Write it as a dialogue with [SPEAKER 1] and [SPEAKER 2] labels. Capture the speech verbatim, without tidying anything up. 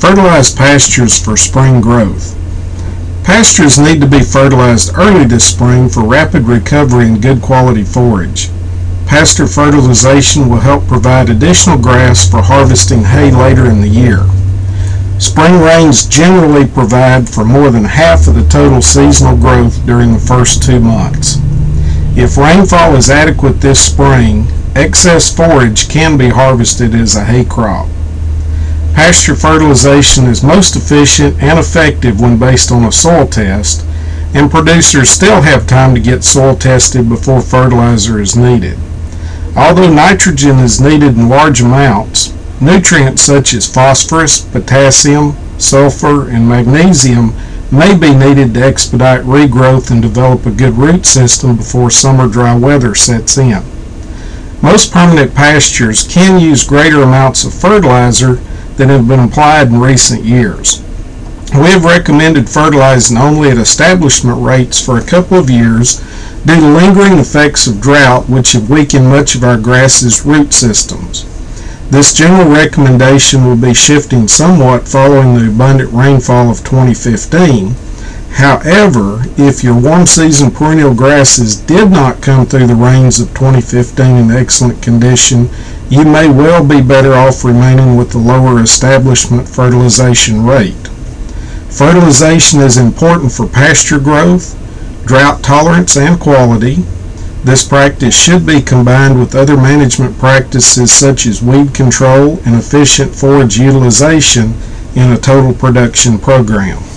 [SPEAKER 1] Fertilize pastures for spring growth. Pastures need to be fertilized early this spring for rapid recovery and good quality forage. Pasture fertilization will help provide additional grass for harvesting hay later in the year. Spring rains generally provide for more than half of the total seasonal growth during the first two months. If rainfall is adequate this spring, excess forage can be harvested as a hay crop. Pasture fertilization is most efficient and effective when based on a soil test, and producers still have time to get soil tested before fertilizer is needed. Although nitrogen is needed in large amounts, nutrients such as phosphorus, potassium, sulfur, and magnesium may be needed to expedite regrowth and develop a good root system before summer dry weather sets in. Most permanent pastures can use greater amounts of fertilizer that have been applied in recent years. We have recommended fertilizing only at establishment rates for a couple of years due to lingering effects of drought which have weakened much of our grass's root systems. This general recommendation will be shifting somewhat following the abundant rainfall of twenty fifteen. However, if your warm season perennial grasses did not come through the rains of twenty fifteen in excellent condition, you may well be better off remaining with the lower establishment fertilization rate. Fertilization is important for pasture growth, drought tolerance, and quality. This practice should be combined with other management practices such as weed control and efficient forage utilization in a total production program.